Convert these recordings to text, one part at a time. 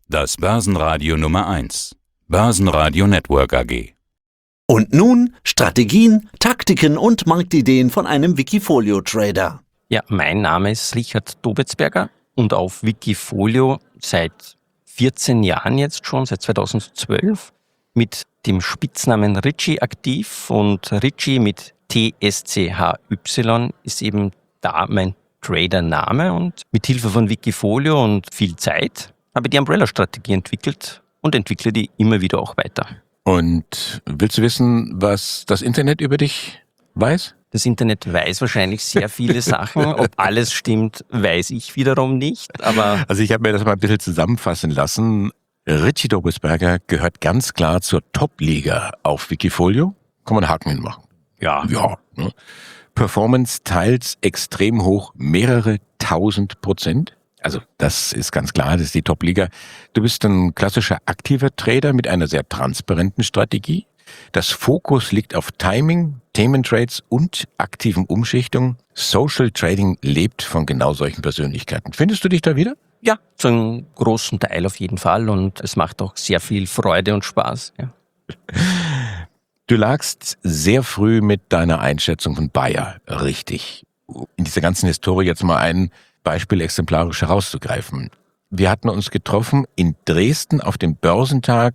Das Börsenradio Nummer 1. Börsenradio Network AG. Und nun Strategien, Taktiken und Marktideen von einem Wikifolio-Trader. Ja, mein Name ist Richard Dobetsberger und auf Wikifolio seit 14 Jahren jetzt schon, seit 2012, mit dem Spitznamen Richie aktiv, und Richie mit TSCHY ist eben da mein Trader-Name, und mit Hilfe von Wikifolio und viel Zeit habe ich die Umbrella-Strategie entwickelt und entwickle die immer wieder auch weiter. Und willst du wissen, was das Internet über dich weiß? Das Internet weiß wahrscheinlich sehr viele Sachen. Ob alles stimmt, weiß ich wiederum nicht. Aber Also ich habe mir das mal ein bisschen zusammenfassen lassen. Richie Dobelsberger gehört ganz klar zur Top-Liga auf Wikifolio. Kann man einen Haken hinmachen. ja, Ne? Performance teils extrem hoch, mehrere 1000%. Also das ist ganz klar, das ist die Top-Liga. Du bist ein klassischer aktiver Trader mit einer sehr transparenten Strategie. Das Fokus liegt auf Timing, Thementrades und aktiven Umschichtungen. Social Trading lebt von genau solchen Persönlichkeiten. Findest du dich da wieder? ja, zu einem großen Teil auf jeden Fall, und es macht auch sehr viel Freude und Spaß. Ja. Du lagst sehr früh mit deiner Einschätzung von Bayer richtig. In dieser ganzen Historie jetzt mal ein Beispiel exemplarisch herauszugreifen. Wir hatten uns getroffen in Dresden auf dem Börsentag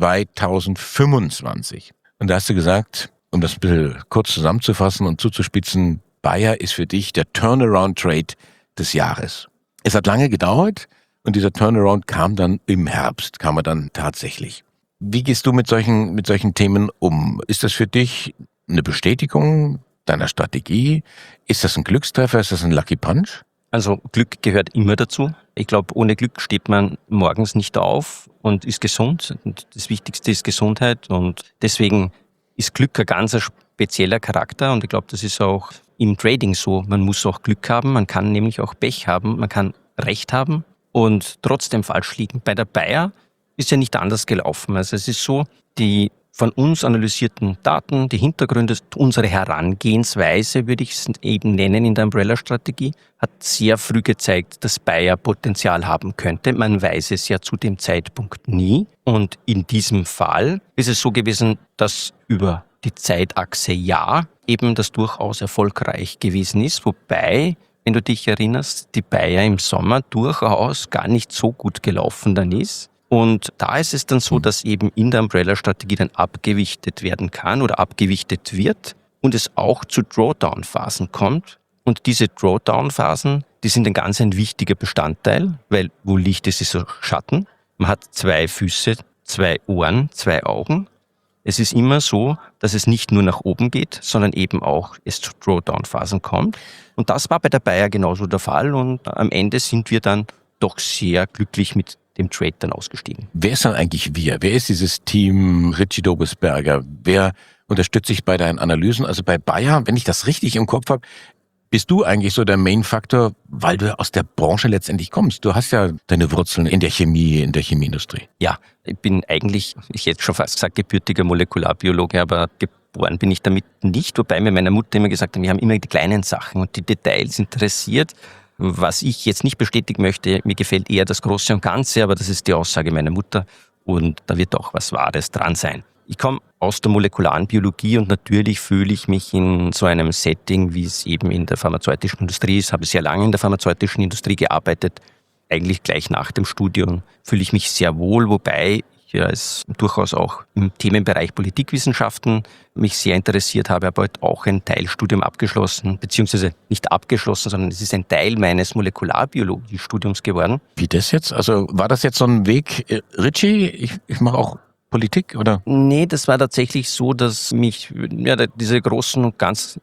2025. Und da hast du gesagt, um das ein bisschen kurz zusammenzufassen und zuzuspitzen, Bayer ist für dich der Turnaround-Trade des Jahres. Es hat lange gedauert und dieser Turnaround kam dann im Herbst, kam er dann tatsächlich. Wie gehst du mit solchen Themen um? Ist das für dich eine Bestätigung deiner Strategie? Ist das ein Glückstreffer? Ist das ein Lucky Punch? Also Glück gehört immer dazu. Ich glaube, ohne Glück steht man morgens nicht auf und ist gesund. Und das Wichtigste ist Gesundheit, und deswegen ist Glück ein ganz spezieller Charakter, und ich glaube, das ist auch im Trading so. Man muss auch Glück haben, man kann nämlich auch Pech haben, man kann Recht haben und trotzdem falsch liegen. Bei der Bayer ist ja nicht anders gelaufen. Also es ist so, die von uns analysierten Daten, die Hintergründe, unsere Herangehensweise, würde ich es eben nennen in der Umbrella-Strategie, hat sehr früh gezeigt, dass Bayer Potenzial haben könnte. Man weiß es ja zu dem Zeitpunkt nie. Und in diesem Fall ist es so gewesen, dass über die Zeitachse Jahr eben das durchaus erfolgreich gewesen ist. Wobei, wenn du dich erinnerst, die Bayer im Sommer durchaus gar nicht so gut gelaufen dann ist. Und da ist es dann so, dass eben in der Umbrella-Strategie dann abgewichtet werden kann oder abgewichtet wird und es auch zu Drawdown-Phasen kommt. Und diese Drawdown-Phasen, die sind ein ganz ein wichtiger Bestandteil, weil wo Licht ist, ist Schatten. Man hat 2 Füße, 2 Ohren, 2 Augen. Es ist immer so, dass es nicht nur nach oben geht, sondern eben auch es zu Drawdown-Phasen kommt. Und das war bei der Bayer genauso der Fall, und am Ende sind wir dann doch sehr glücklich mit dem Trade dann ausgestiegen. Wer ist dann eigentlich wir? Wer ist dieses Team Richie Dobelsberger? Wer unterstützt sich bei deinen Analysen? Also bei Bayer, wenn ich das richtig im Kopf habe, bist du eigentlich so der Main-Faktor, weil du aus der Branche letztendlich kommst. Du hast ja deine Wurzeln in der Chemie, in der Chemieindustrie. Ja, ich bin eigentlich, ich hätte schon fast gesagt, gebürtiger Molekularbiologe, aber geboren bin ich damit nicht, wobei mir meine Mutter immer gesagt hat, wir haben immer die kleinen Sachen und die Details interessiert. Was ich jetzt nicht bestätigen möchte, mir gefällt eher das Große und Ganze, aber das ist die Aussage meiner Mutter, und da wird auch was Wahres dran sein. Ich komme aus der molekularen Biologie, und natürlich fühle ich mich in so einem Setting, wie es eben in der pharmazeutischen Industrie ist, habe sehr lange in der pharmazeutischen Industrie gearbeitet, eigentlich gleich nach dem Studium fühle ich mich sehr wohl, wobei ich es durchaus auch im Themenbereich Politikwissenschaften mich sehr interessiert habe, habe heute auch ein Teilstudium abgeschlossen, beziehungsweise nicht abgeschlossen, sondern es ist ein Teil meines Molekularbiologiestudiums geworden. Wie das jetzt? Also war das jetzt so ein Weg, Richie, ich mache auch Politik, oder? Nee, das war tatsächlich so, dass mich, ja, diese großen und ganz,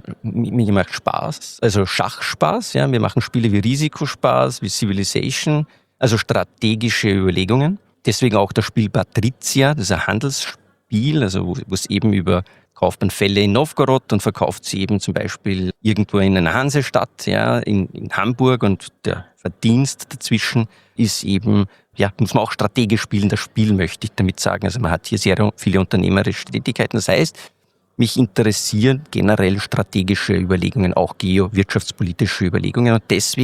mir macht Spaß, also Schachspaß, ja, wir machen Spiele wie Risikospaß, wie Civilization, also strategische Überlegungen. Deswegen auch das Spiel Patrizia, das ist ein Handelsspiel, also wo es eben über kauft man Fälle in Novgorod und verkauft sie eben zum Beispiel irgendwo in einer Hansestadt, ja, in Hamburg, und der Verdienst dazwischen ist eben, ja, muss man auch strategisch spielen, das Spiel möchte ich damit sagen. Also man hat hier sehr viele unternehmerische Tätigkeiten. Das heißt, mich interessieren generell strategische Überlegungen, auch geowirtschaftspolitische Überlegungen, und deswegen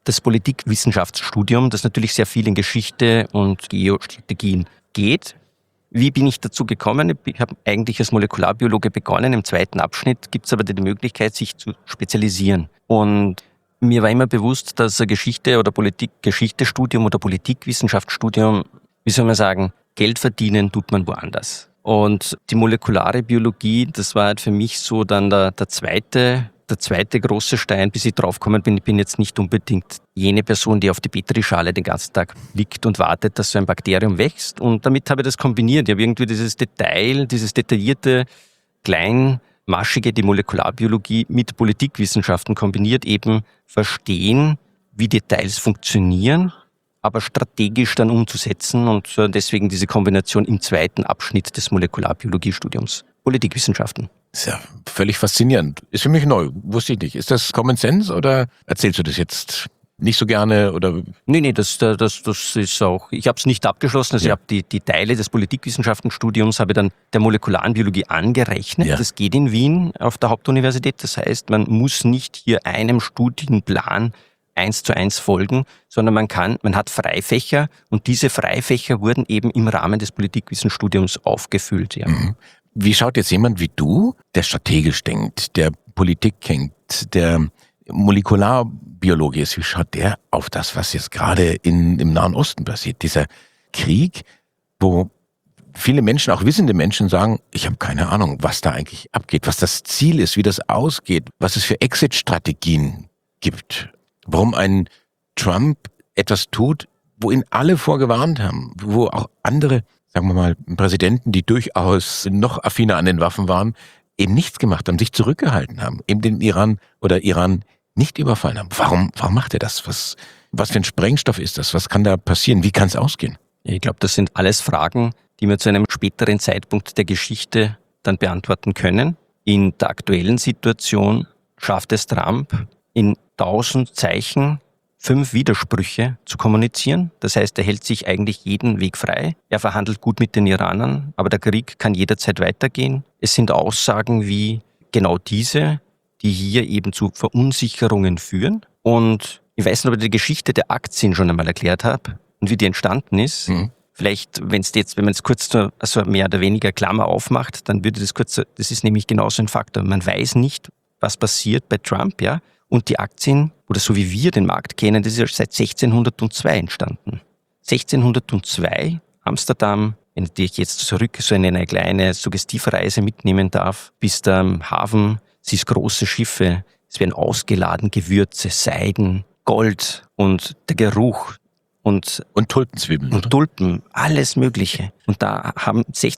das Politikwissenschaftsstudium, das natürlich sehr viel in Geschichte und Geostrategien geht. Wie bin ich dazu gekommen? Ich habe eigentlich als Molekularbiologe begonnen. Im zweiten Abschnitt gibt es aber die Möglichkeit, sich zu spezialisieren. Und mir war immer bewusst, dass ein Geschichte- oder Geschichtestudium oder Politikwissenschaftsstudium, wie soll man sagen, Geld verdienen tut man woanders. Und die molekulare Biologie, das war halt für mich so dann der zweite große Stein, bis ich draufgekommen bin. Ich bin jetzt nicht unbedingt jene Person, die auf die Petrischale den ganzen Tag liegt und wartet, dass so ein Bakterium wächst. Und damit habe ich das kombiniert. Ich habe irgendwie dieses detaillierte, kleinmaschige, die Molekularbiologie mit Politikwissenschaften kombiniert, eben verstehen, wie Details funktionieren, aber strategisch dann umzusetzen. Und deswegen diese Kombination im zweiten Abschnitt des Molekularbiologiestudiums. Politikwissenschaften. Ist ja völlig faszinierend. Ist für mich neu, wusste ich nicht. Ist das Common Sense oder erzählst du das jetzt nicht so gerne? Oder? Nee, das ist auch, ich habe es nicht abgeschlossen, also ich habe die Teile des Politikwissenschaftenstudiums habe ich dann der molekularen Biologie angerechnet. Ja. Das geht in Wien auf der Hauptuniversität, das heißt, man muss nicht hier einem Studienplan 1:1 folgen, sondern man hat Freifächer und diese Freifächer wurden eben im Rahmen des Politikwissenstudiums aufgefüllt. Ja. Mhm. Wie schaut jetzt jemand wie du, der strategisch denkt, der Politik kennt, der Molekularbiologe ist, wie schaut der auf das, was jetzt gerade im Nahen Osten passiert? Dieser Krieg, wo viele Menschen, auch wissende Menschen sagen, ich habe keine Ahnung, was da eigentlich abgeht, was das Ziel ist, wie das ausgeht, was es für Exit-Strategien gibt. Warum ein Trump etwas tut, wo ihn alle vorgewarnt haben, wo auch andere, sagen wir mal, Präsidenten, die durchaus noch affiner an den Waffen waren, eben nichts gemacht haben, sich zurückgehalten haben, eben den Iran nicht überfallen haben. Warum macht er das? Was für ein Sprengstoff ist das? Was kann da passieren? Wie kann es ausgehen? Ich glaube, das sind alles Fragen, die wir zu einem späteren Zeitpunkt der Geschichte dann beantworten können. In der aktuellen Situation schafft es Trump, in 1000 Zeichen 5 Widersprüche zu kommunizieren. Das heißt, er hält sich eigentlich jeden Weg frei. Er verhandelt gut mit den Iranern, aber der Krieg kann jederzeit weitergehen. Es sind Aussagen wie genau diese, die hier eben zu Verunsicherungen führen. Und ich weiß nicht, ob ich die Geschichte der Aktien schon einmal erklärt habe und wie die entstanden ist. Vielleicht, wenn man es kurz also mehr oder weniger Klammer aufmacht, dann würde das ist nämlich genauso ein Faktor. Man weiß nicht, was passiert bei Trump, ja. Und die Aktien, oder so wie wir den Markt kennen, das ist ja seit 1602 entstanden. 1602, Amsterdam, wenn ich dich jetzt zurück so in eine kleine Suggestivreise mitnehmen darf, bis am Hafen, siehst große Schiffe, es werden ausgeladen Gewürze, Seiden, Gold und der Geruch und Tulpenzwiebeln. Und Tulpen, alles Mögliche. Und da haben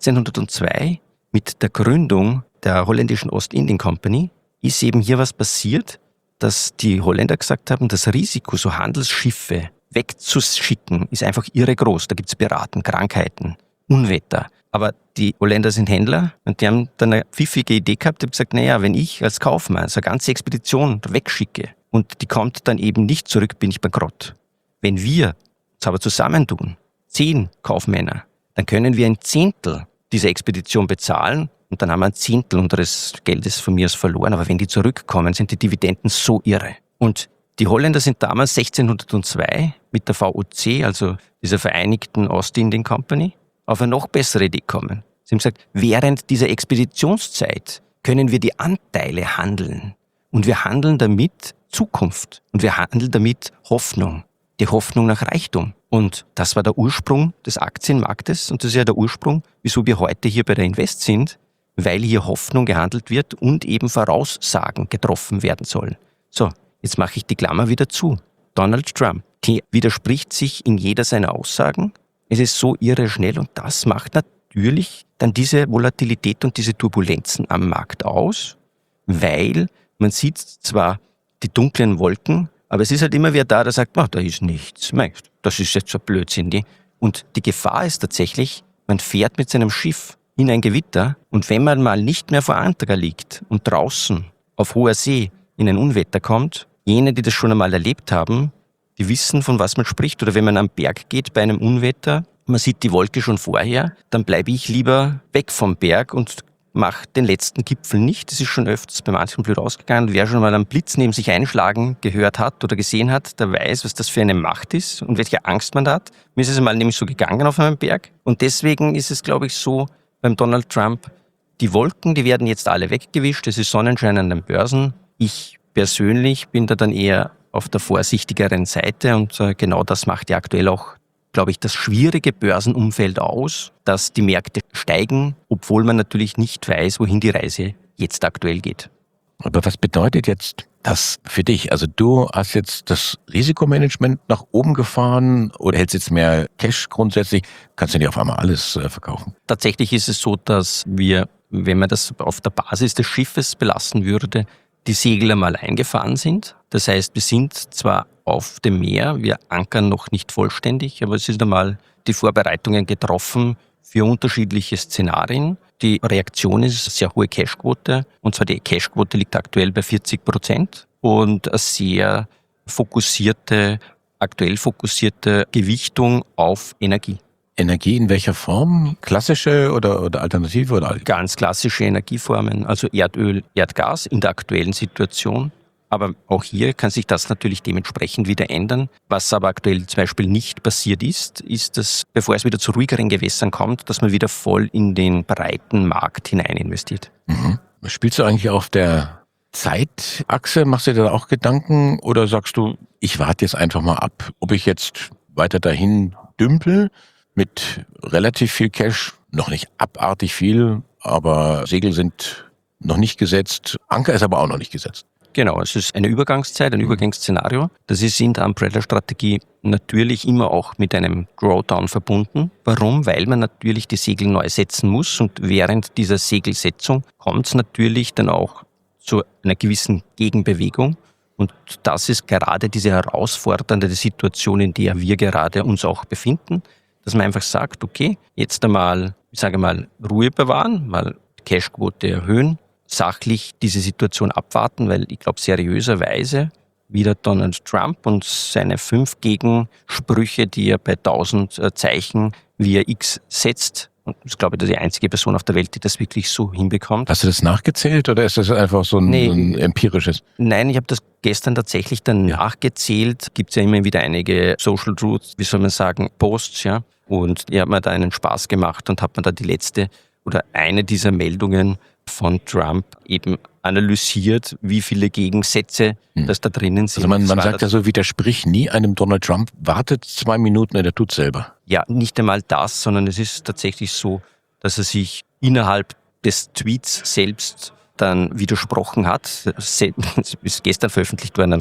1602 mit der Gründung der holländischen Ostindien Company ist eben hier was passiert, dass die Holländer gesagt haben, das Risiko, so Handelsschiffe wegzuschicken, ist einfach irre groß. Da gibt es Piraten, Krankheiten, Unwetter. Aber die Holländer sind Händler und die haben dann eine pfiffige Idee gehabt, die haben gesagt, naja, wenn ich als Kaufmann so eine ganze Expedition wegschicke und die kommt dann eben nicht zurück, bin ich bankrott. Wenn wir uns aber zusammentun, 10 Kaufmänner, dann können wir 1/10 dieser Expedition bezahlen und dann haben wir 1/10 unseres Geldes von mir aus verloren. Aber wenn die zurückkommen, sind die Dividenden so irre. Und die Holländer sind damals 1602 mit der VOC, also dieser Vereinigten Ostindien Company, auf eine noch bessere Idee gekommen. Sie haben gesagt, während dieser Expeditionszeit können wir die Anteile handeln. Und wir handeln damit Zukunft. Und wir handeln damit Hoffnung. Die Hoffnung nach Reichtum. Und das war der Ursprung des Aktienmarktes. Und das ist ja der Ursprung, wieso wir heute hier bei der Invest sind, weil hier Hoffnung gehandelt wird und eben Voraussagen getroffen werden sollen. So, jetzt mache ich die Klammer wieder zu. Donald Trump, der widerspricht sich in jeder seiner Aussagen. Es ist so irre schnell und das macht natürlich dann diese Volatilität und diese Turbulenzen am Markt aus, weil man sieht zwar die dunklen Wolken, aber es ist halt immer wer da, der sagt, da ist nichts, das ist jetzt so Blödsinn. Und die Gefahr ist tatsächlich, man fährt mit seinem Schiff in ein Gewitter und wenn man mal nicht mehr vor Anker liegt und draußen auf hoher See in ein Unwetter kommt, jene, die das schon einmal erlebt haben, die wissen, von was man spricht. Oder wenn man am Berg geht bei einem Unwetter, man sieht die Wolke schon vorher, dann bleibe ich lieber weg vom Berg und macht den letzten Gipfel nicht. Das ist schon öfters bei manchen blöd ausgegangen. Wer schon mal einen Blitz neben sich einschlagen gehört hat oder gesehen hat, der weiß, was das für eine Macht ist und welche Angst man da hat. Mir ist es mal nämlich so gegangen auf einem Berg. Und deswegen ist es, glaube ich, so beim Donald Trump, die Wolken, die werden jetzt alle weggewischt. Es ist Sonnenschein an den Börsen. Ich persönlich bin da dann eher auf der vorsichtigeren Seite und genau das macht ja aktuell auch, glaube ich, das schwierige Börsenumfeld aus, dass die Märkte steigen, obwohl man natürlich nicht weiß, wohin die Reise jetzt aktuell geht. Aber was bedeutet jetzt das für dich? Also du hast jetzt das Risikomanagement nach oben gefahren oder hältst jetzt mehr Cash grundsätzlich? Kannst du nicht auf einmal alles verkaufen? Tatsächlich ist es so, dass wir, wenn man das auf der Basis des Schiffes belassen würde, die Segel einmal eingefahren sind. Das heißt, wir sind zwar auf dem Meer, wir ankern noch nicht vollständig, aber es sind einmal die Vorbereitungen getroffen für unterschiedliche Szenarien. Die Reaktion ist eine sehr hohe Cashquote, und zwar die Cashquote liegt aktuell bei 40% und eine sehr aktuell fokussierte Gewichtung auf Energie. Energie in welcher Form? Klassische oder alternative? Oder Ganz klassische Energieformen, also Erdöl, Erdgas in der aktuellen Situation. Aber auch hier kann sich das natürlich dementsprechend wieder ändern. Was aber aktuell zum Beispiel nicht passiert ist, dass, bevor es wieder zu ruhigeren Gewässern kommt, dass man wieder voll in den breiten Markt hinein investiert. Mhm. Spielst du eigentlich auf der Zeitachse? Machst du dir da auch Gedanken? Oder sagst du, ich warte jetzt einfach mal ab, ob ich jetzt weiter dahin dümpel mit relativ viel Cash, noch nicht abartig viel, aber Segel sind noch nicht gesetzt, Anker ist aber auch noch nicht gesetzt. Genau, es ist eine Übergangszeit, ein Übergangsszenario. Das ist in der Umbrella-Strategie natürlich immer auch mit einem Drawdown verbunden. Warum? Weil man natürlich die Segel neu setzen muss, und während dieser Segelsetzung kommt es natürlich dann auch zu einer gewissen Gegenbewegung. Und das ist gerade diese herausfordernde Situation, in der wir gerade uns auch befinden, dass man einfach sagt, okay, jetzt einmal, ich sage mal, Ruhe bewahren, mal Cashquote erhöhen, sachlich diese Situation abwarten, weil ich glaube, seriöserweise wieder Donald Trump und seine 5 Gegensprüche, die er bei 1000 Zeichen via X setzt, und ich glaube, das ist die einzige Person auf der Welt, die das wirklich so hinbekommt. Hast du das nachgezählt oder ist das einfach so ein empirisches? Nein, ich habe das gestern tatsächlich dann nachgezählt. Gibt es ja immer wieder einige Social Truth, wie soll man sagen, Posts, ja. Und ich habe mir da einen Spaß gemacht und habe mir da die letzte oder eine dieser Meldungen von Trump eben analysiert, wie viele Gegensätze das da drinnen sind. Also man sagt ja so, widersprich nie einem Donald Trump, wartet 2 Minuten und er tut's selber. Ja, nicht einmal das, sondern es ist tatsächlich so, dass er sich innerhalb des Tweets selbst dann widersprochen hat. Das ist gestern veröffentlicht worden, um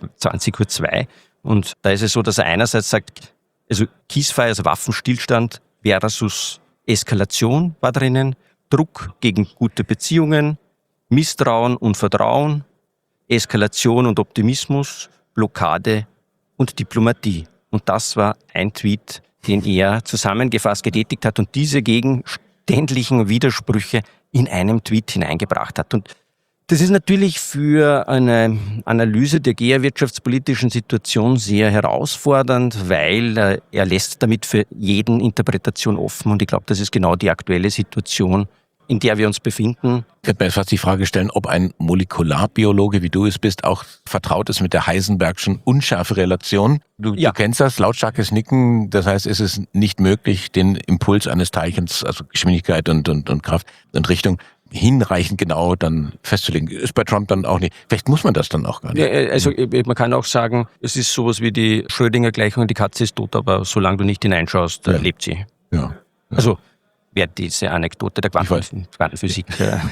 20:02 Uhr. Und da ist es so, dass er einerseits sagt, also Ceasefire, also Waffenstillstand versus Eskalation war drinnen, Druck gegen gute Beziehungen, Misstrauen und Vertrauen, Eskalation und Optimismus, Blockade und Diplomatie. Und das war ein Tweet, den er zusammengefasst getätigt hat und diese gegenständlichen Widersprüche in einem Tweet hineingebracht hat. Und das ist natürlich für eine Analyse der geowirtschaftspolitischen Situation sehr herausfordernd, weil er lässt damit für jeden Interpretation offen. Und ich glaube, das ist genau die aktuelle Situation, in der wir uns befinden. Ich könnte mir jetzt fast die Frage stellen, ob ein Molekularbiologe, wie du es bist, auch vertraut ist mit der Heisenbergschen Unschärferelation. Du kennst das, lautstarkes Nicken, das heißt, es ist nicht möglich, den Impuls eines Teilchens, also Geschwindigkeit und Kraft und Richtung, hinreichend genau dann festzulegen. Ist bei Trump dann auch nicht. Vielleicht muss man das dann auch gar nicht. Ja, also man kann auch sagen, es ist sowas wie die Schrödinger-Gleichung, die Katze ist tot, aber solange du nicht hineinschaust, lebt sie. Ja. Also wer diese Anekdote der Quantenphysik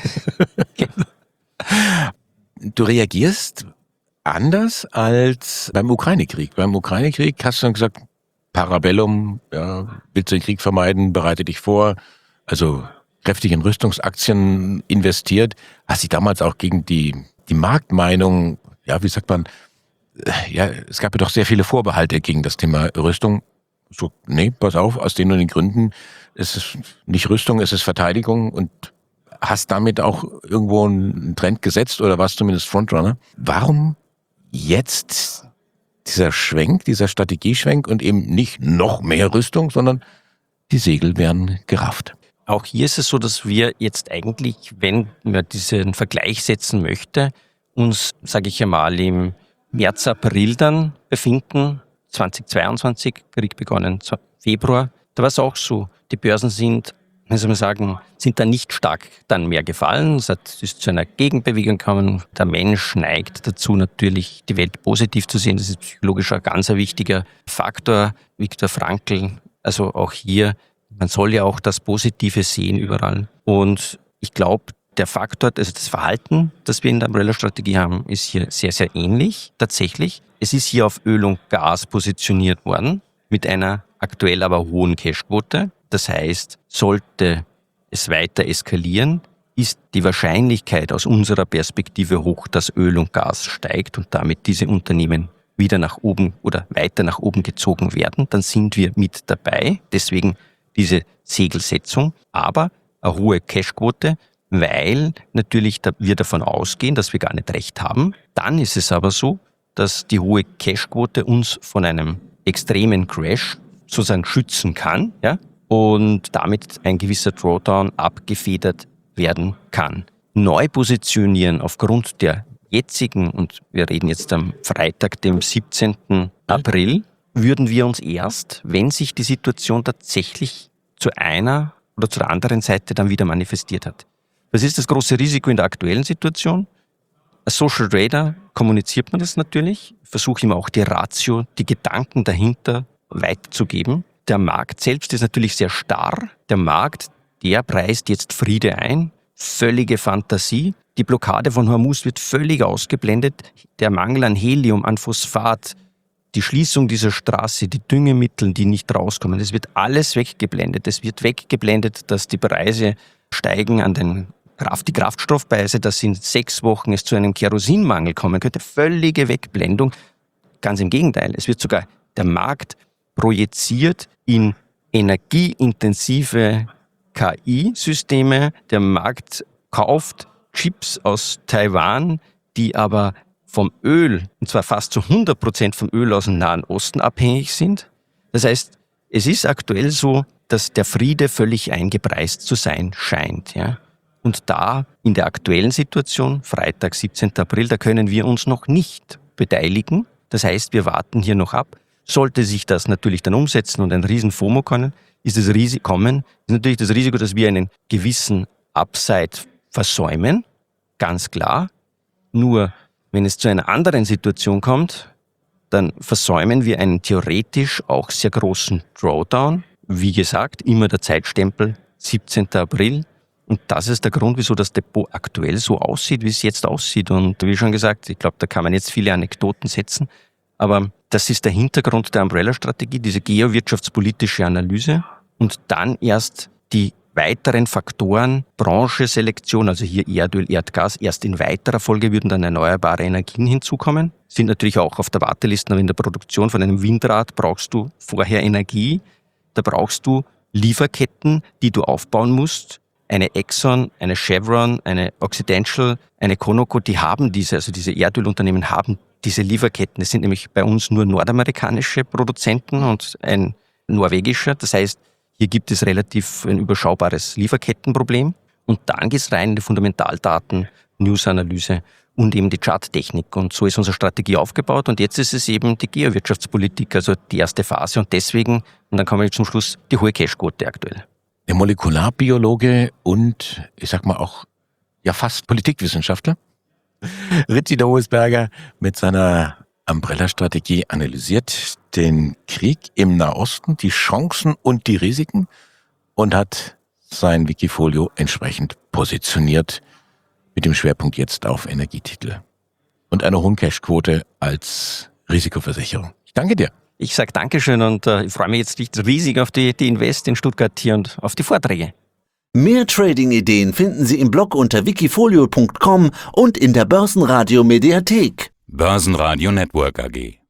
Du reagierst anders als beim Ukraine-Krieg. Beim Ukraine-Krieg hast du dann gesagt, Parabellum, ja, willst du den Krieg vermeiden, bereite dich vor, also kräftig in Rüstungsaktien investiert, hast dich damals auch gegen die Marktmeinung, ja, wie sagt man, ja, es gab ja doch sehr viele Vorbehalte gegen das Thema Rüstung. So, nee, pass auf, aus den und den Gründen, es ist nicht Rüstung, es ist Verteidigung, und hast damit auch irgendwo einen Trend gesetzt oder warst zumindest Frontrunner. Warum jetzt dieser Schwenk, dieser Strategieschwenk und eben nicht noch mehr Rüstung, sondern die Segel werden gerafft? Auch hier ist es so, dass wir jetzt eigentlich, wenn man diesen Vergleich setzen möchte, uns, sage ich einmal, im März, April dann befinden, 2022, Krieg begonnen, Februar. Da war es auch so, die Börsen sind, wie soll man sagen, sind da nicht stark dann mehr gefallen. Es ist zu einer Gegenbewegung gekommen. Der Mensch neigt dazu natürlich, die Welt positiv zu sehen. Das ist psychologisch ein ganz wichtiger Faktor. Viktor Frankl, also auch hier, man soll ja auch das Positive sehen überall. Und ich glaube, der Faktor, also das Verhalten, das wir in der Umbrella-Strategie haben, ist hier sehr, sehr ähnlich tatsächlich. Es ist hier auf Öl und Gas positioniert worden, mit einer aktuell aber hohen Cashquote. Das heißt, sollte es weiter eskalieren, ist die Wahrscheinlichkeit aus unserer Perspektive hoch, dass Öl und Gas steigt und damit diese Unternehmen wieder nach oben oder weiter nach oben gezogen werden. Dann sind wir mit dabei. Deswegen diese Segelsetzung. Aber eine hohe Cashquote, weil natürlich wir davon ausgehen, dass wir gar nicht recht haben. Dann ist es aber so, dass die hohe Cashquote uns von einem extremen Crash sozusagen schützen kann, ja, und damit ein gewisser Drawdown abgefedert werden kann. Neu positionieren aufgrund der jetzigen, und wir reden jetzt am Freitag, dem 17. April, würden wir uns erst, wenn sich die Situation tatsächlich zu einer oder zu der anderen Seite dann wieder manifestiert hat. Was ist das große Risiko in der aktuellen Situation? Als Social Trader kommuniziert man das natürlich, versuche immer auch die Ratio, die Gedanken dahinter weiterzugeben. Der Markt selbst ist natürlich sehr starr. Der Markt, der preist jetzt Friede ein, völlige Fantasie. Die Blockade von Hormuz wird völlig ausgeblendet. Der Mangel an Helium, an Phosphat, die Schließung dieser Straße, die Düngemittel, die nicht rauskommen, das wird alles weggeblendet. Es wird weggeblendet, dass die Preise steigen an die Kraftstoffpreise, dass in 6 Wochen es zu einem Kerosinmangel kommen könnte. Völlige Wegblendung. Ganz im Gegenteil. Es wird sogar der Markt projiziert in energieintensive KI-Systeme. Der Markt kauft Chips aus Taiwan, die aber vom Öl, und zwar fast zu 100% vom Öl aus dem Nahen Osten abhängig sind. Das heißt, es ist aktuell so, dass der Friede völlig eingepreist zu sein scheint. Ja? Und da in der aktuellen Situation, Freitag, 17. April, da können wir uns noch nicht beteiligen. Das heißt, wir warten hier noch ab. Sollte sich das natürlich dann umsetzen und ein riesen FOMO kommen, ist natürlich das Risiko, dass wir einen gewissen Upside versäumen. Ganz klar. Nur wenn es zu einer anderen Situation kommt, dann versäumen wir einen theoretisch auch sehr großen Drawdown. Wie gesagt, immer der Zeitstempel 17. April. Und das ist der Grund, wieso das Depot aktuell so aussieht, wie es jetzt aussieht. Und wie schon gesagt, ich glaube, da kann man jetzt viele Anekdoten setzen. Aber das ist der Hintergrund der Umbrella-Strategie, diese geowirtschaftspolitische Analyse. Und dann erst die weiteren Faktoren, Brancheselektion, also hier Erdöl, Erdgas, erst in weiterer Folge würden dann erneuerbare Energien hinzukommen. Sind natürlich auch auf der Warteliste, aber in der Produktion von einem Windrad brauchst du vorher Energie. Da brauchst du Lieferketten, die du aufbauen musst. Eine Exxon, eine Chevron, eine Occidental, eine Conoco, die haben diese Erdölunternehmen haben diese Lieferketten. Es sind nämlich bei uns nur nordamerikanische Produzenten und ein norwegischer. Das heißt, hier gibt es relativ ein überschaubares Lieferkettenproblem. Und dann geht es rein in die Fundamentaldaten, News-Analyse und eben die Charttechnik. Und so ist unsere Strategie aufgebaut. Und jetzt ist es eben die Geowirtschaftspolitik, also die erste Phase. Und deswegen, und dann kommen wir zum Schluss, die hohe Cashquote aktuell. Der Molekularbiologe und, ich sag mal auch, ja fast Politikwissenschaftler, Ritchie Dohesberger mit seiner Umbrella-Strategie analysiert den Krieg im Nahosten, die Chancen und die Risiken und hat sein Wikifolio entsprechend positioniert mit dem Schwerpunkt jetzt auf Energietitel und einer hohen Cashquote als Risikoversicherung. Ich danke dir. Ich sage Dankeschön und ich freue mich jetzt riesig auf die Invest in Stuttgart hier und auf die Vorträge. Mehr Trading-Ideen finden Sie im Blog unter wikifolio.com und in der Börsenradio Mediathek. Börsenradio Network AG.